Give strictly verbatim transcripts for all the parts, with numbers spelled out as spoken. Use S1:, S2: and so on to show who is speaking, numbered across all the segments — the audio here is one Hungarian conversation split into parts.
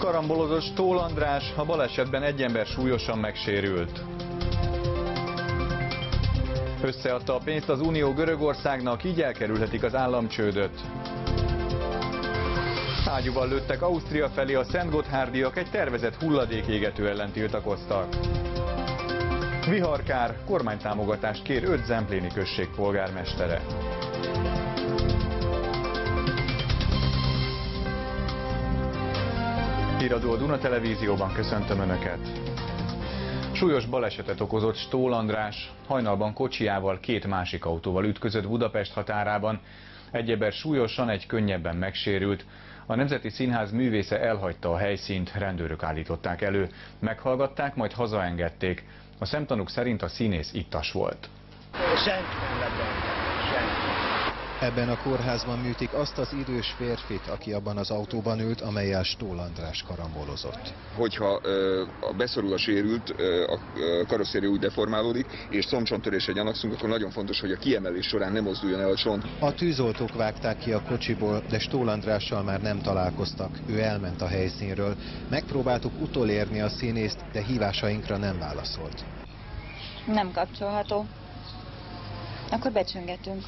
S1: Karambolozott Stól András, a balesetben egy ember súlyosan megsérült. Összeadta a pénzt az Unió Görögországnak, így elkerülhetik az államcsődöt. Ágyúval lőttek Ausztria felé a szentgotthárdiak, egy tervezett hulladékégető ellen tiltakoztak. Viharkár, kormánytámogatást kér öt zempléni község polgármestere. Híradó a Duna Televízióban, köszöntöm Önöket! Súlyos balesetet okozott Stól András, hajnalban kocsijával két másik autóval ütközött Budapest határában. Egy ember súlyosan, egy könnyebben megsérült. A Nemzeti Színház művésze elhagyta a helyszínt, rendőrök állították elő. Meghallgatták, majd hazaengedték. A szemtanúk szerint a színész ittas volt.
S2: Senki nem lett benne, senki.
S3: Ebben a kórházban műtik azt az idős férfit, aki abban az autóban ült, amellyel Stól András karambolozott.
S4: Hogyha ö, beszorul a sérült, ö, a karosszéria úgy deformálódik, és combcsontörésre gyanakszunk, akkor nagyon fontos, hogy a kiemelés során nem mozduljon el a csont.
S3: A tűzoltók vágták ki a kocsiból, de Stól Andrással már nem találkoztak. Ő elment a helyszínről. Megpróbáltuk utolérni a színészt, de hívásainkra nem válaszolt.
S5: Nem kapcsolható. Akkor becsöngetünk.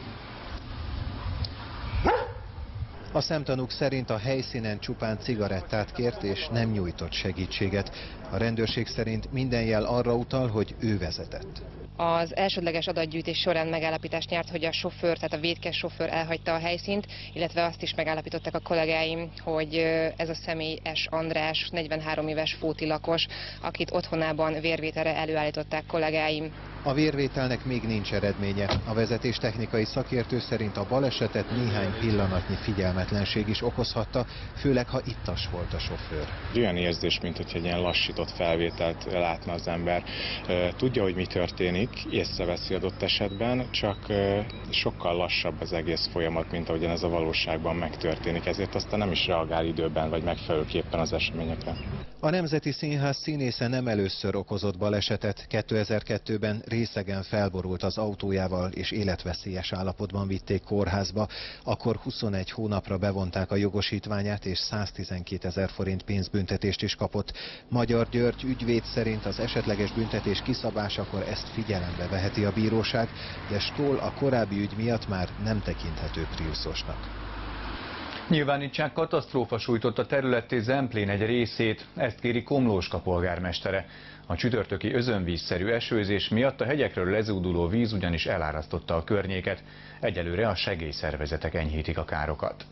S3: A szemtanúk szerint a helyszínen csupán cigarettát kért és nem nyújtott segítséget. A rendőrség szerint minden jel arra utal, hogy ő vezetett.
S6: Az elsődleges adatgyűjtés során megállapítást nyert, hogy a sofőr, tehát a vétkes sofőr elhagyta a helyszínt, illetve azt is megállapították a kollégáim, hogy ez a személy S. András, negyvenhárom éves fóti lakos, akit otthonában vérvételre előállították kollégáim.
S3: A vérvételnek még nincs eredménye. A vezetéstechnikai szakértő szerint a balesetet néhány pillanatnyi figyelmetlenség is okozhatta, főleg ha ittas volt a sofőr.
S7: Olyan érzés, mint hogy egy ilyen lassított felvételt látna az ember. Tudja, hogy mi történik, észreveszi adott esetben, csak sokkal lassabb az egész folyamat, mint ahogyan ez a valóságban megtörténik. Ezért aztán nem is reagál időben vagy megfelelőképpen az eseményekre.
S3: A Nemzeti Színház színésze nem először okozott balesetet. kétezer-kettőben részegen felborult az autójával, és életveszélyes állapotban vitték kórházba. Akkor huszonegy hónapra bevonták a jogosítványát, és száztizenkét forint pénzbüntetést is kapott. Magyar György ügyvéd szerint az esetleges büntetés kiszabásakor ezt figyelembe veheti a bíróság, de Stól a korábbi ügy miatt már nem tekinthető priuszosnak.
S1: Nyilvánítsák katasztrófa sújtotta területté Zemplén egy részét, ezt kéri Komlóska polgármestere. A csütörtöki özönvízszerű esőzés miatt a hegyekről lezúduló víz ugyanis elárasztotta a környéket. Egyelőre a segélyszervezetek enyhítik a károkat.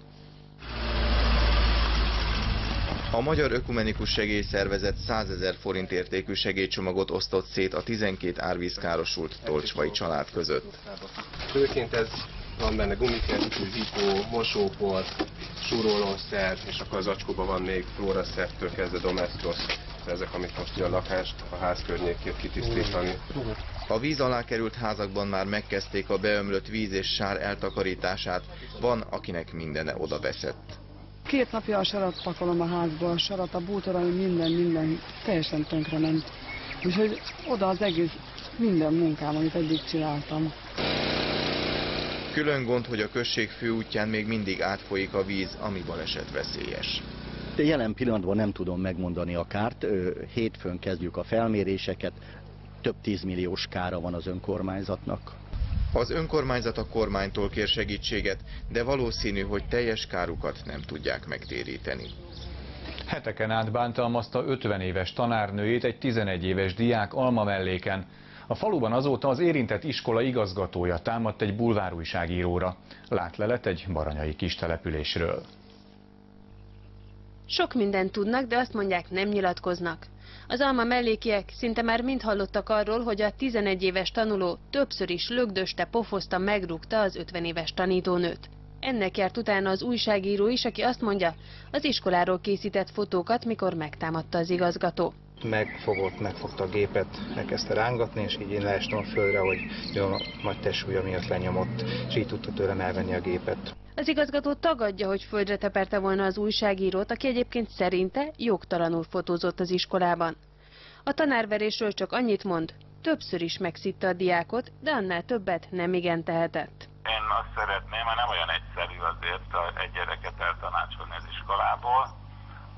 S8: A Magyar Ökumenikus Segélyszervezet százezer forint értékű segélycsomagot osztott szét a tizenkét árvízkárosult tolcsvai család között.
S9: Főként ez van benne gumikertű, hipó, mosópor, súrolószer, és akkor az acskóban van még flóraszertől kezdve domestos, ezek, amit most a lakást, a ház környékét kitisztítani.
S8: A víz alá került házakban már megkezdték a beömlött víz és sár eltakarítását, van, akinek mindene odaveszett.
S10: Két napja a sarat pakolom a házból, a sarat, a bútorai, minden, minden teljesen tönkrement. Úgyhogy oda az egész, minden munkám, amit eddig csináltam.
S8: Külön gond, hogy a község főútján még mindig átfolyik a víz, ami baleset veszélyes.
S11: Jelen pillanatban nem tudom megmondani a kárt, hétfőn kezdjük a felméréseket, több tízmilliós kára van az önkormányzatnak.
S8: Az önkormányzat a kormánytól kér segítséget, de valószínű, hogy teljes kárukat nem tudják megtéríteni.
S1: Heteken át bántalmazta ötven éves tanárnőjét egy tizenegy éves diák Almamelléken. A faluban azóta az érintett iskola igazgatója támadt egy bulvárújságíróra. Látlelet egy baranyai kistelepülésről.
S12: Sok mindent tudnak, de azt mondják, nem nyilatkoznak. Az Almamellékiek szinte már mind hallottak arról, hogy a tizenegy éves tanuló többször is lögdöste, pofozta, megrúgta az ötven éves tanítónőt. Ennek járt utána az újságíró is, aki azt mondja, az iskoláról készített fotókat, mikor megtámadta az igazgató.
S13: Megfogott, megfogta a gépet, elkezdte rángatni, és így én leestem a földre, hogy jó, nagy testsúlya miatt lenyomott, és így tudta tőlem elvenni a gépet.
S12: Az igazgató tagadja, hogy földre teperte volna az újságírót, aki egyébként szerinte jogtalanul fotózott az iskolában. A tanárverésről csak annyit mond, többször is megszitta a diákot, de annál többet nem igen tehetett.
S14: Én azt szeretném, mert nem olyan egyszerű azért egy gyereket eltanácsolni az iskolából.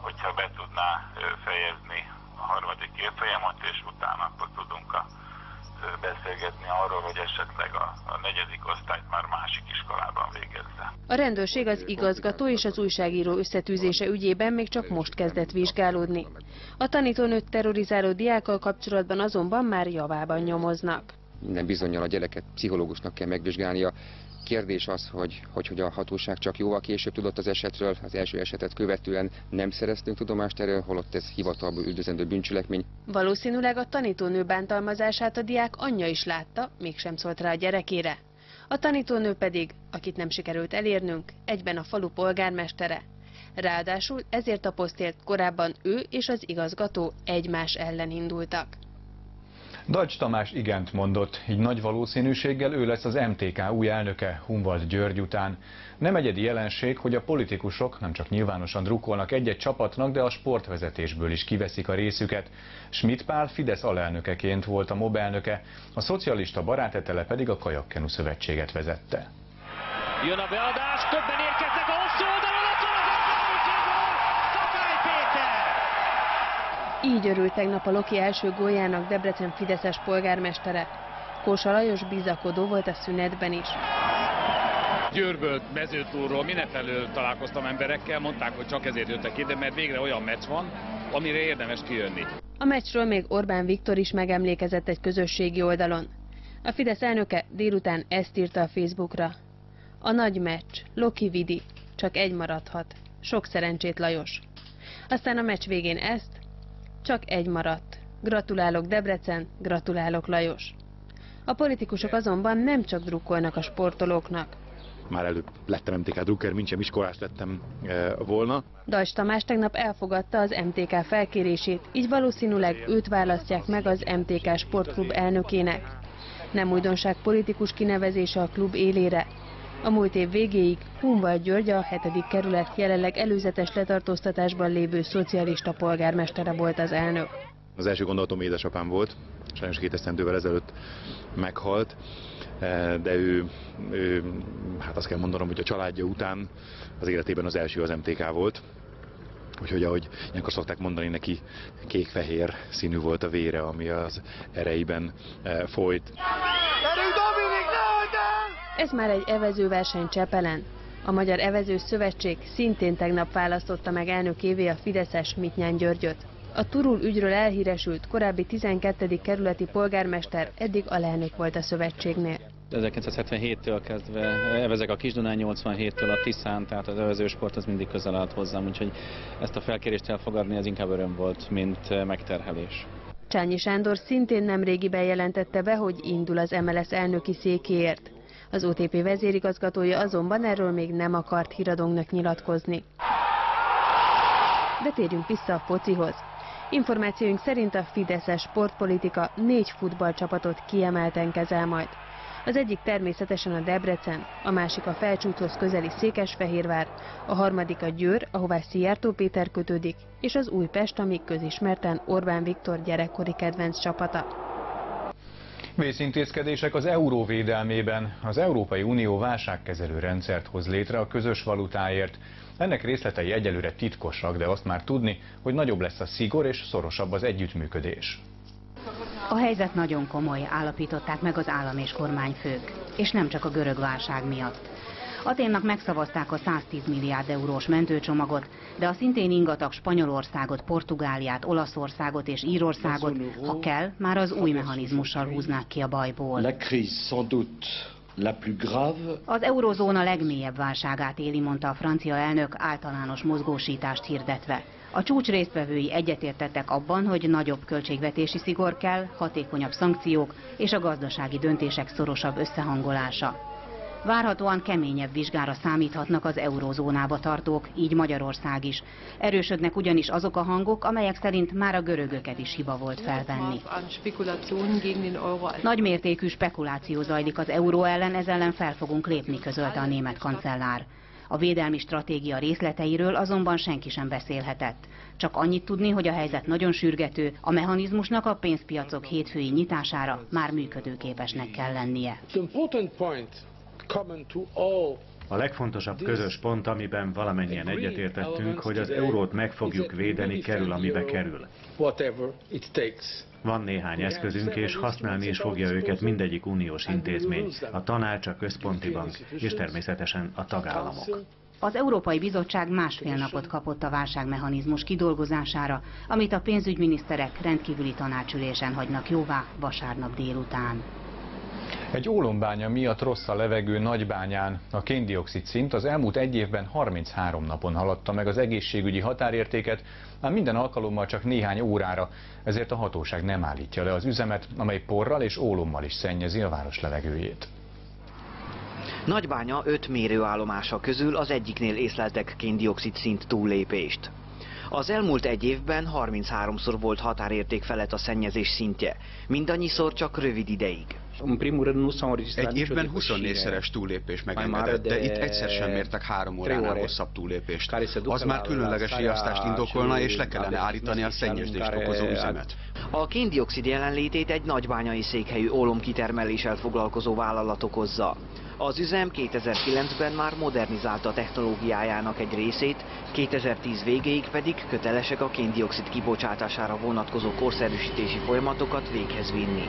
S14: hogyha be tudná fejezni a harmadik évfolyamot, és utána akkor tudunk a, beszélgetni arról, hogy esetleg a, a negyedik osztályt már másik iskolában végezze.
S12: A rendőrség az igazgató és az újságíró összetűzése ügyében még csak most kezdett vizsgálódni. A tanítónőt terrorizáló diákkal kapcsolatban azonban már javában nyomoznak.
S15: Minden bizonnyal a gyereket pszichológusnak kell megvizsgálnia. Kérdés az, hogy, hogy, hogy a hatóság csak jóval később tudott az esetről, az első esetet követően nem szereztünk tudomást erről, holott ez hivatalból üldözendő bűncselekmény.
S12: Valószínűleg a tanítónő bántalmazását a diák anyja is látta, mégsem szólt rá a gyerekére. A tanítónő pedig, akit nem sikerült elérnünk, egyben a falu polgármestere. Ráadásul ezért a posztért korábban ő és az igazgató egymás ellen indultak.
S1: Deutsch Tamás igent mondott, így nagy valószínűséggel ő lesz az em té ká új elnöke Hunvald György után. Nem egyedi jelenség, hogy a politikusok nem csak nyilvánosan drukkolnak egy-egy csapatnak, de a sportvezetésből is kiveszik a részüket. Schmidt Pál Fidesz alelnökeként volt a MOB elnöke, a szocialista barátetele pedig a Kajakkenu Szövetséget vezette.
S16: Jön a beadás, többen érkeznek a hosszú oldalon, ott van az első gól, Takály Péter!
S12: Így örült tegnap a Loki első góljának Debrecen fideszes polgármestere. Kósa Lajos bizakodó volt a szünetben is.
S17: Győrből, Mezőtúrról, mindenfelől találkoztam emberekkel, mondták, hogy csak ezért jöttek ide, mert végre olyan meccs van, amire érdemes kijönni.
S12: A meccsről még Orbán Viktor is megemlékezett egy közösségi oldalon. A Fidesz elnöke délután ezt írta a Facebookra. A nagy meccs, Loki Vidi, csak egy maradhat. Sok szerencsét, Lajos. Aztán a meccs végén ezt, csak egy maradt. Gratulálok Debrecen, gratulálok Lajos. A politikusok azonban nem csak drukkolnak a sportolóknak.
S18: Már előbb lettem em té ká drukker, mint sem iskolás lettem e, volna.
S12: Deutsch Tamás tegnap elfogadta az em té ká felkérését, így valószínűleg őt választják meg az em té ká sportklub elnökének. Nem újdonság politikus kinevezése a klub élére. A múlt év végéig Hunvald György, a hetedik kerület jelenleg előzetes letartóztatásban lévő szocialista polgármestere volt az elnök.
S18: Az első gondolatom édesapám volt, sajnos két esztendővel ezelőtt meghalt, de ő, ő, hát azt kell mondanom, hogy a családja után az életében az első az em té ká volt. Úgyhogy ahogy ilyenkor szokták mondani, neki kék-fehér színű volt a vére, ami az ereiben folyt.
S12: Ez már egy evezőverseny Csepelen. A Magyar Evező Szövetség szintén tegnap választotta meg elnökévé a fideszes Mittyán Györgyöt. A Turul ügyről elhíresült korábbi tizenkettedik kerületi polgármester eddig alelnök volt a szövetségnél.
S19: ezerkilencszázhetvenhéttől kezdve evezek a Kis-Dunán, nyolcvanhéttől a Tiszán, tehát az evezősport az mindig közel állt hozzám, úgyhogy ezt a felkérést elfogadni az inkább öröm volt, mint megterhelés.
S12: Csányi Sándor szintén nemrégiben jelentette be, hogy indul az em el es elnöki székéért. Az o té pé vezérigazgatója azonban erről még nem akart híradónknak nyilatkozni. De térjünk vissza a focihoz. Információink szerint a fideszes sportpolitika négy futballcsapatot kiemelten kezel majd. Az egyik természetesen a Debrecen, a másik a Felcsúthoz közeli Székesfehérvár, a harmadik a Győr, ahová Szijjártó Péter kötődik, és az Újpest, ami közismerten Orbán Viktor gyerekkori kedvenc csapata.
S1: Vészintézkedések az euró védelmében. Az Európai Unió válságkezelő rendszert hoz létre a közös valutáért. Ennek részletei egyelőre titkosak, de azt már tudni, hogy nagyobb lesz a szigor és szorosabb az együttműködés.
S20: A helyzet nagyon komoly, állapították meg az állam és kormányfők, és nem csak a görög válság miatt. Athénnak megszavazták a száztíz milliárd eurós mentőcsomagot, de a szintén ingatag Spanyolországot, Portugáliát, Olaszországot és Írországot, ha kell, már az új mechanizmussal húznák ki a bajból. Az eurozóna legmélyebb válságát éli, mondta a francia elnök általános mozgósítást hirdetve. A csúcs résztvevői egyetértettek abban, hogy nagyobb költségvetési szigor kell, hatékonyabb szankciók és a gazdasági döntések szorosabb összehangolása. Várhatóan keményebb vizsgára számíthatnak az eurózónába tartók, így Magyarország is. Erősödnek ugyanis azok a hangok, amelyek szerint már a görögöket is hiba volt felvenni. Nagymértékű spekuláció zajlik az euró ellen, ez ellen fel fogunk lépni, közölte a német kancellár. A védelmi stratégia részleteiről azonban senki sem beszélhetett. Csak annyit tudni, hogy a helyzet nagyon sürgető, a mechanizmusnak a pénzpiacok hétfői nyitására már működőképesnek kell lennie.
S21: common to all A legfontosabb közös pont, amiben valamennyien egyetértettünk, hogy az eurót meg fogjuk védeni, kerül amibe kerül. Van néhány eszközünk, és használni is fogja őket mindegyik uniós intézmény, a tanács, a központi bank, és természetesen a tagállamok.
S20: Az Európai Bizottság másfél napot kapott a válságmechanizmus kidolgozására, amit a pénzügyminiszterek rendkívüli tanácsülésen hagynak jóvá vasárnap délután.
S1: Egy ólombánya miatt rossz a levegő Nagybányán. A kén-dioxid szint az elmúlt egy évben harminchárom napon haladta meg az egészségügyi határértéket, ám minden alkalommal csak néhány órára, ezért a hatóság nem állítja le az üzemet, amely porral és ólommal is szennyezi a város levegőjét.
S22: Nagybánya öt mérőállomása közül az egyiknél észleltek kén-dioxid szint túllépést. Az elmúlt egy évben harmincháromszor volt határérték felett a szennyezés szintje, mindannyiszor csak rövid ideig.
S23: Egy évben huszonnégyszeres túllépés megengedett, de itt egyszer sem mértek három óránál hosszabb túllépést. Az már különleges riasztást indokolna, és le kellene állítani a szennyezést okozó üzemet.
S22: A kén-dioxid jelenlétét egy nagybányai székhelyű ólomkitermeléssel foglalkozó vállalat okozza. Az üzem kétezer-kilencben már modernizálta technológiájának egy részét, kétezer-tíz végéig pedig kötelesek a kén-dioxid kibocsátására vonatkozó korszerűsítési folyamatokat véghez vinni.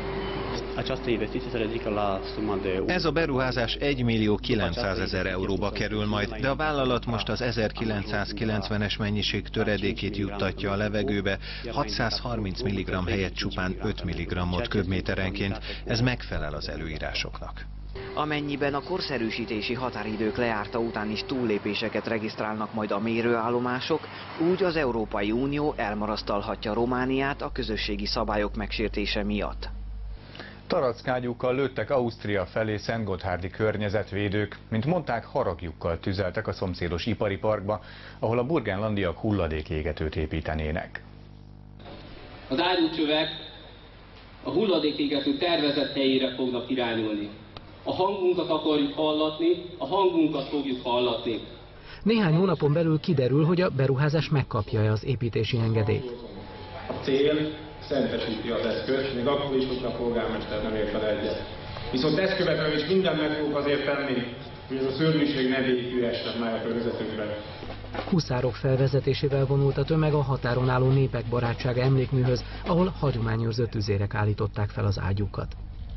S3: Ez a beruházás egymillió kilencszázezer euróba kerül majd, de a vállalat most az ezerkilencszázkilencvenes mennyiség töredékét juttatja a levegőbe, hatszázharminc milligramm helyett csupán öt milligrammot köbméterenként, ez megfelel az előírásoknak.
S22: Amennyiben a korszerűsítési határidők lejárta után is túllépéseket regisztrálnak majd a mérőállomások, úgy az Európai Unió elmarasztalhatja Romániát a közösségi szabályok megsértése miatt.
S1: Tarackágyúkkal lőttek Ausztria felé szentgotthárdi környezetvédők, mint mondták, haragjukkal tüzeltek a szomszédos ipari parkba, ahol a burgenlandiak hulladékégetőt építenének.
S24: Az ágyúcsövek a hulladékégető tervezett helyére fognak irányulni. A hangunkat akarjuk hallatni, a hangunkat fogjuk hallatni.
S25: Néhány hónapon belül kiderül, hogy a beruházás megkapja az építési engedélyt.
S9: A cél szentesíti az eszközt, még akkor is, hogyha a polgármester nem ért el egyet. Viszont ezt követően is mindent meg fogok azért tenni, hogy ez a szörnyűség ne végigülhessen már a környezetünkben.
S25: Huszárok felvezetésével vonult a tömeg a határon álló Népek Barátsága emlékműhöz, ahol hagyományőrző tüzérek állították fel az ágyúkat.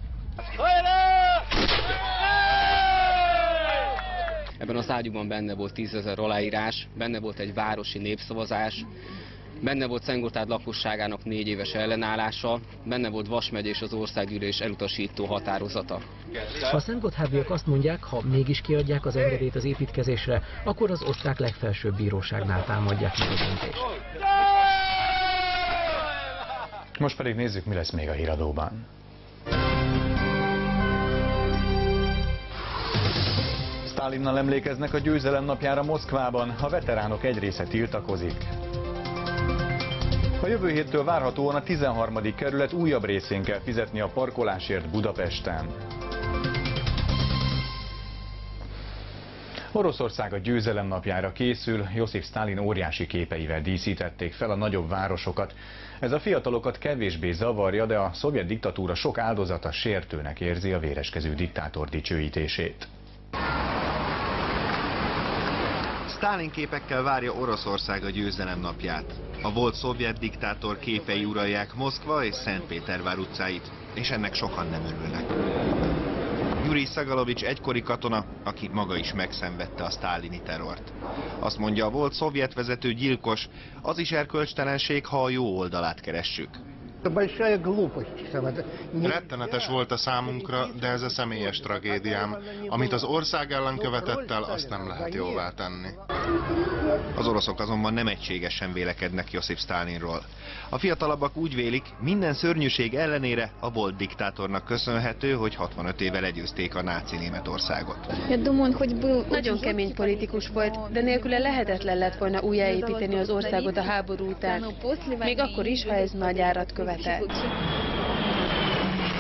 S24: Ebben az ágyúban benne volt tízezer aláírás, benne volt egy városi népszavazás, benne volt Szentgotthárd lakosságának négy éves ellenállása, benne volt Vas megye és az országgyűlés elutasító határozata.
S25: A szentgotthárdiak azt mondják, ha mégis kiadják az engedélyt az építkezésre, akkor az osztrák legfelsőbb bíróságnál támadják meg a döntést.
S1: Most pedig nézzük, mi lesz még a híradóban. Sztálinnal emlékeznek a győzelem napjára Moszkvában, a veteránok egy része tiltakozik. A jövő héttől várhatóan a tizenharmadik kerület újabb részén kell fizetni a parkolásért Budapesten. Oroszország a győzelem napjára készül, Josif Sztálin óriási képeivel díszítették fel a nagyobb városokat. Ez a fiatalokat kevésbé zavarja, de a szovjet diktatúra sok áldozata sértőnek érzi a véreskező diktátor dicsőítését.
S8: Sztálin képekkel várja Oroszország a győzelem napját. A volt szovjet diktátor képei uralják Moszkva és Szentpétervár utcáit, és ennek sokan nem örülnek. Jurij Szagalovics egykori katona, aki maga is megszenvedte a sztálini terrort. Azt mondja, a volt szovjet vezető gyilkos, az is erkölcstelenség, ha a jó oldalát keressük.
S26: Rettenetes volt a számunkra, de ez a személyes tragédiám. Amit az ország ellen követett el, azt nem lehet jóvá tenni.
S8: Az oroszok azonban nem egységesen vélekednek Josif Sztálinról. A fiatalabbak úgy vélik, minden szörnyűség ellenére a volt diktátornak köszönhető, hogy hatvanöt éve legyőzték a náci Németországot.
S12: Nagyon kemény politikus volt, de nélküle lehetetlen lett volna újjáépíteni az országot a háború után, még akkor is, ha ez nagy árat követel.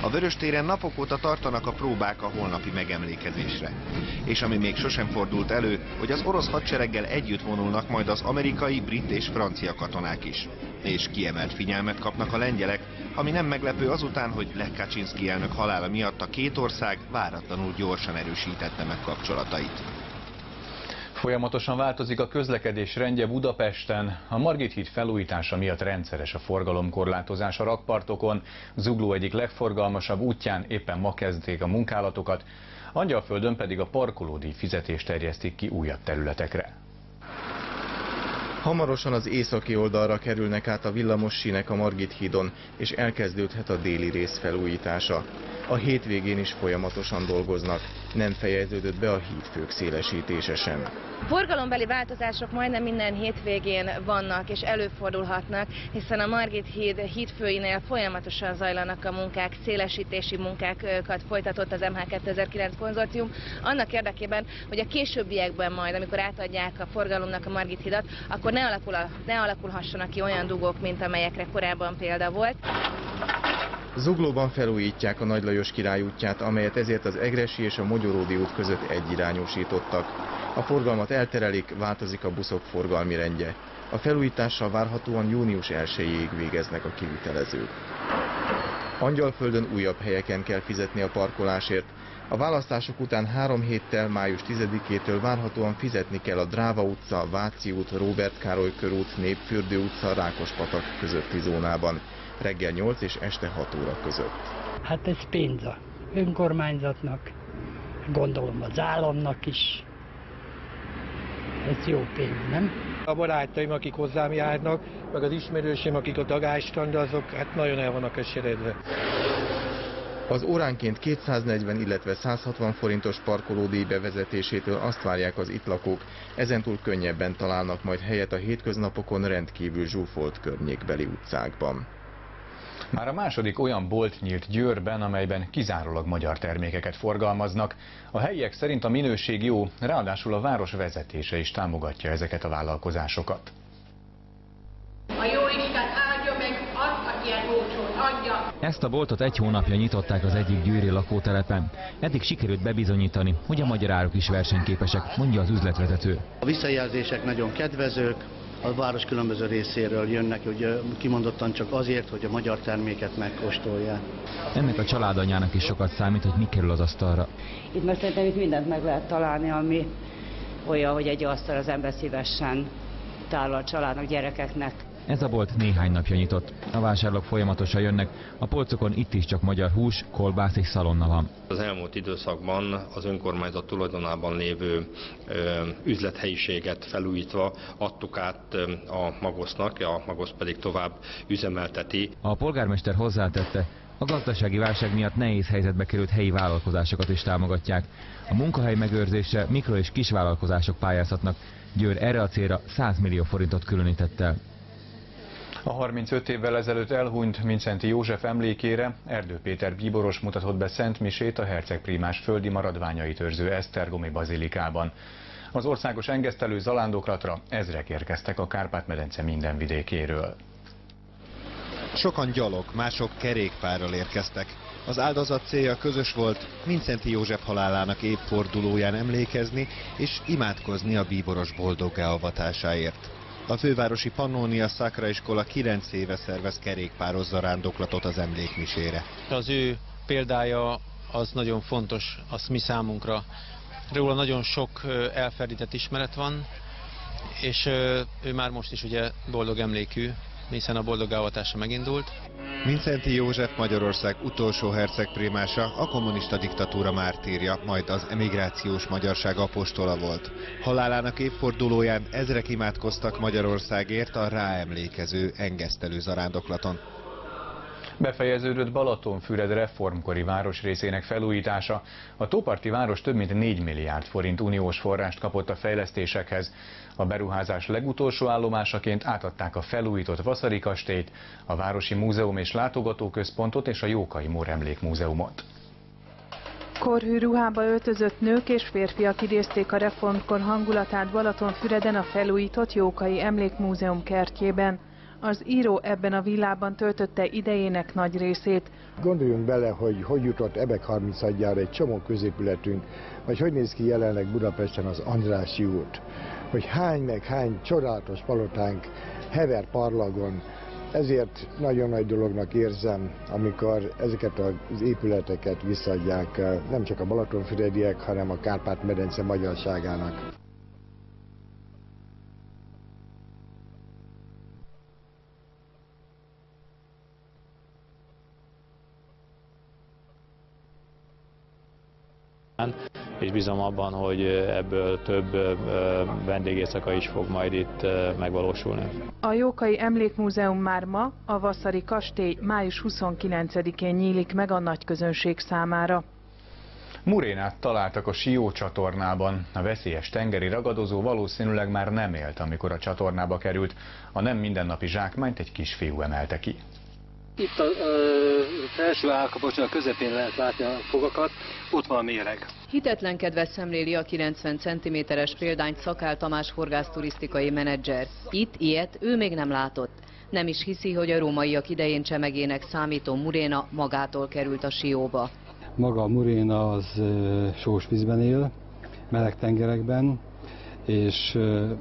S8: A Vöröstéren napok óta tartanak a próbák a holnapi megemlékezésre. És ami még sosem fordult elő, hogy az orosz hadsereggel együtt vonulnak majd az amerikai, brit és francia katonák is. És kiemelt figyelmet kapnak a lengyelek, ami nem meglepő azután, hogy Lech Kaczynszki elnök halála miatt a két ország váratlanul gyorsan erősítette meg kapcsolatait.
S1: Folyamatosan változik a közlekedés rendje Budapesten. A Margit híd felújítása miatt rendszeres a forgalomkorlátozás a rakpartokon. Zugló egyik legforgalmasabb útján éppen ma kezdték a munkálatokat, Angyalföldön pedig a parkolódíj fizetést terjesztik ki újabb területekre.
S2: Hamarosan az északi oldalra kerülnek át a villamossínek a Margit hídon, és elkezdődhet a déli rész felújítása. A hétvégén is folyamatosan dolgoznak, nem fejeződött be a hídfők szélesítése sem.
S4: Forgalombeli változások majdnem minden hétvégén vannak és előfordulhatnak, hiszen a Margit híd hídfőinél folyamatosan zajlanak a munkák, szélesítési munkákat folytatott az em há kétezer-kilenc konzorcium, annak érdekében, hogy a későbbiekben majd, amikor átadják a forgalomnak a Margit hidat, akkor ne, alakul a, ne alakulhassanak ki olyan dugók, mint amelyekre korábban példa volt.
S2: Zuglóban felújítják a Nagy Lajos Király útját, amelyet ezért az Egressy és a Mogyoródi út között egyirányosítottak. A forgalmat elterelik, változik a buszok forgalmi rendje. A felújítással várhatóan június elsejéig végeznek a kivitelezők. Angyalföldön újabb helyeken kell fizetni a parkolásért. A választások után három héttel, május tizedikétől várhatóan fizetni kell a Dráva utca, Váci út, Róbert Károly körút, Népfürdő utca, Rákospatak közötti zónában. Reggel nyolc és este hat óra között.
S5: Hát ez pénz a önkormányzatnak, gondolom az államnak is. Ez jó pénz, nem?
S6: A barátaim, akik hozzám járnak, meg az ismerősöm, akik a Dagástan, de azok hát nagyon el vannak eseredve.
S2: Az óránként kétszáznegyven, illetve százhatvan forintos parkolódíj bevezetésétől azt várják az itt lakók, ezentúl könnyebben találnak majd helyet a hétköznapokon rendkívül zsúfolt környékbeli utcákban.
S1: Már a második olyan bolt nyílt Győrben, amelyben kizárólag magyar termékeket forgalmaznak. A helyiek szerint a minőség jó, ráadásul a város vezetése is támogatja ezeket a vállalkozásokat.
S7: A Jóisten áldja meg azt, aki ilyen olcsót adja.
S10: Ezt a boltot egy hónapja nyitották az egyik győri lakótelepen. Eddig sikerült bebizonyítani, hogy a magyar áruk is versenyképesek, mondja az üzletvezető.
S27: A visszajelzések nagyon kedvezők. A város különböző részéről jönnek, hogy kimondottan csak azért, hogy a magyar terméket megkóstolják.
S10: Ennek a családanyának is sokat számít, hogy mi kerül az asztalra.
S28: Itt most szerintem itt mindent meg lehet találni, ami olyan, hogy egy asztal az ember szívesen tárol a családnak, gyerekeknek.
S10: Ez a bolt néhány napja nyitott. A vásárlók folyamatosan jönnek, a polcokon itt is csak magyar hús, kolbász és szalonna van.
S29: Az elmúlt időszakban az önkormányzat tulajdonában lévő ö, üzlethelyiséget felújítva adtuk át ö, a Magosznak, a Magosz pedig tovább üzemelteti.
S10: A polgármester hozzátette, a gazdasági válság miatt nehéz helyzetbe került helyi vállalkozásokat is támogatják. A munkahely megőrzésre mikro- és kisvállalkozások pályázhatnak. Győr erre a célra száz millió forintot különített el.
S1: A harmincöt évvel ezelőtt elhunyt Mindszenty József emlékére Erdő Péter bíboros mutatott be szentmisét a hercegprímás földi maradványait őrző esztergomi bazilikában. Az országos engesztelő zalándokratra ezrek érkeztek a Kárpát-medence minden vidékéről.
S3: Sokan gyalog, mások kerékpárral érkeztek. Az áldozat célja közös volt, Mindszenty József halálának évfordulóján emlékezni és imádkozni a bíboros boldoggá avatásáért. A fővárosi Pannónia Sacra iskola kilenc éve szervez kerékpáros zarándoklatot az emlékmisére.
S30: Az ő példája az nagyon fontos, az mi számunkra. Róla nagyon sok elferdített ismeret van, és ő már most is ugye boldog emlékű, hiszen a boldog avatása megindult.
S3: Mindszenty József Magyarország utolsó hercegprímása, a kommunista diktatúra mártírja, majd az emigrációs magyarság apostola volt. Halálának évfordulóján ezrek imádkoztak Magyarországért a ráemlékező engesztelő zarándoklaton.
S1: Befejeződött Balatonfüred reformkori városrészének felújítása. A tóparti város több mint négy milliárd forint uniós forrást kapott a fejlesztésekhez. A beruházás legutolsó állomásaként átadták a felújított Vaszari kastélyt, a Városi Múzeum és Látogatóközpontot és a Jókai Mór Emlékmúzeumot.
S31: Korhű ruhába öltözött nők és férfiak idézték a reformkor hangulatát Balatonfüreden a felújított Jókai Emlékmúzeum kertjében. Az író ebben a villában töltötte idejének nagy részét.
S11: Gondoljunk bele, hogy hogy jutott Ebek harmincadjára egy csomó középületünk, vagy hogy néz ki jelenleg Budapesten az Andrássy út, hogy hány meg hány csodálatos palotánk hever parlagon. Ezért nagyon nagy dolognak érzem, amikor ezeket az épületeket visszaadják nem csak a balatonfürediek, hanem a Kárpát-medence magyarságának.
S13: És bízom abban, hogy ebből több vendégészaka is fog majd itt megvalósulni.
S31: A Jókai Emlékmúzeum már ma, a Vasszari kastély május huszonkilencedikén nyílik meg a nagyközönség számára.
S1: Murénát találtak a Sió csatornában. A veszélyes tengeri ragadozó valószínűleg már nem élt, amikor a csatornába került. A nem mindennapi zsákmányt egy kisfiú emelte ki.
S14: Itt az első állkapocsnak a közepén lehet látni a fogakat, ott van a méreg.
S15: Hitetlenkedve szemléli a kilencven centiméteres példányt Szakál Tamás horgászturisztikai menedzser. Itt ilyet ő még nem látott. Nem is hiszi, hogy a rómaiak idején csemegének számító muréna magától került a Sióba.
S16: Maga a muréna az sós vízben él, meleg tengerekben, és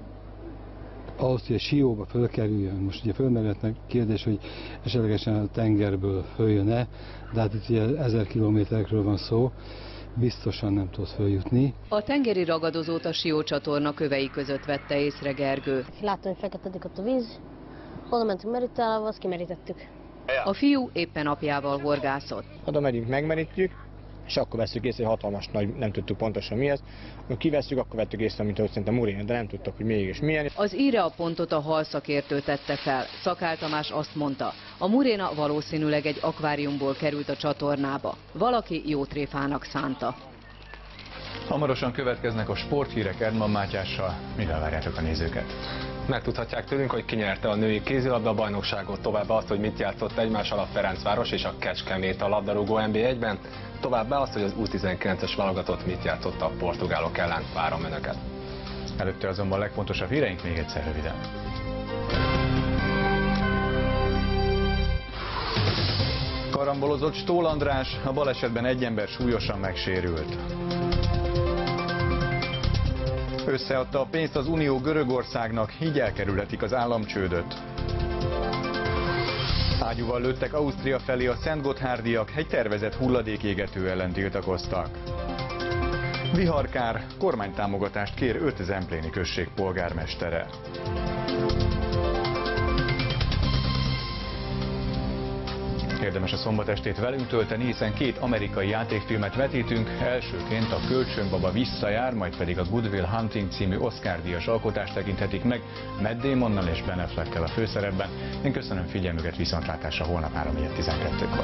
S16: ahhoz, hogy a Sióba fölkerüljön, most ugye fölmerült meg kérdés, hogy esetlegesen a tengerből följön-e, de hát itt ugye ezer kilométerekről van szó, biztosan nem tud följutni.
S15: A tengeri ragadozót a Sió csatorna kövei között vette észre Gergő.
S17: Láttam, hogy feketedik ott a víz, oda mentünk merítálva, azt kimerítettük.
S15: A fiú éppen apjával horgászott.
S18: Oda megyünk, megmerítjük, és akkor veszük észre, hogy hatalmas nagy, nem tudtuk pontosan mi ez. Ha kiveszünk, akkor vettük észre, mint ahogy szerintem muréna, de nem tudtuk, hogy mégis milyen.
S15: Az íre a pontot a halszakértő tette fel. Szakál Tamás azt mondta, a muréna valószínűleg egy akváriumból került a csatornába. Valaki jó tréfának szánta.
S1: Hamarosan következnek a sporthírek Erdman Mátyással. Mivel várjátok a nézőket?
S9: Megtudhatják tőlünk, hogy ki nyerte a női kézilabda bajnokságot, továbbá azt, hogy mit játszott egymással a Ferencváros és a Kecskemét a labdarúgó en bé egyben, továbbá azt, hogy az U tizenkilences válogatott mit játszott a portugálok ellen. Várom önöket.
S1: Előtte azonban a legfontosabb híreink még egyszer röviden. Karambolozott Stól András, a balesetben egy ember súlyosan megsérült. Összeadta a pénzt az Unió Görögországnak, így elkerülhetik az államcsődöt. Ágyúval lőttek Ausztria felé a szentgotthárdiak, egy tervezett hulladékégető ellen tiltakoztak. Viharkár, kormánytámogatást kér öt zempléni község polgármestere. Érdemes a szombatestét velünk tölteni, hiszen két amerikai játékfilmet vetítünk, elsőként a Kölcsönbaba visszajár, majd pedig a Good Will Hunting című Oscar-díjas alkotást tekinthetik meg Matt Damonnal és Ben Affleckkel a főszerepben. Én köszönöm figyelmüket, viszontlátásra holnap három tizenkettőkor.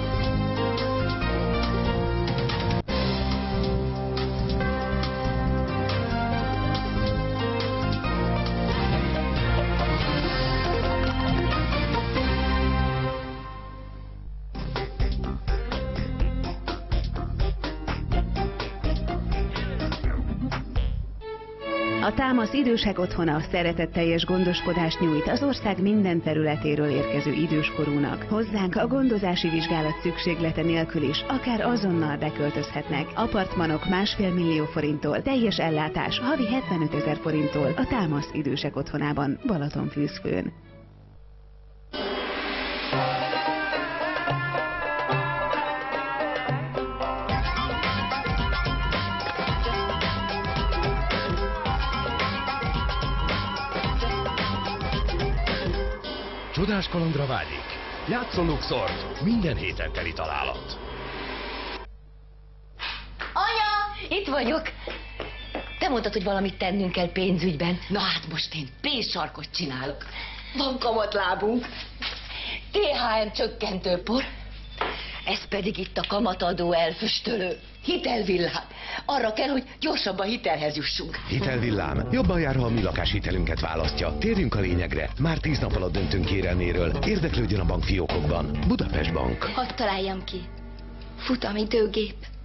S19: A Támasz Idősek Otthona szeretetteljes gondoskodást nyújt az ország minden területéről érkező időskorúnak. Hozzánk a gondozási vizsgálat szükséglete nélkül is, akár azonnal beköltözhetnek. Apartmanok másfél millió forinttól, teljes ellátás havi hetvenöt ezer forinttól a Támasz Idősek Otthonában, Balatonfűzfőn.
S20: Csodás kalandra vágyik. Játszon Luxort, minden héten teli találat.
S21: Anya, itt vagyok. Te mondtad, hogy valamit tennünk kell pénzügyben. Na hát most én pénzsarkot csinálok. Van kamatlábunk. té há em csökkentőpor. Ez pedig itt a kamatadó elfüstölő. Hitelvillám. Arra kell, hogy gyorsabban hitelhez jussunk.
S20: Hitelvillám. Jobban jár, ha a mi lakáshitelünket választja. Térjünk a lényegre. Már tíz nap alatt döntünk kérelméről. Érdeklődjön a bankfiókokban. Budapest Bank.
S21: Hadd találjam ki. Futamidőgép.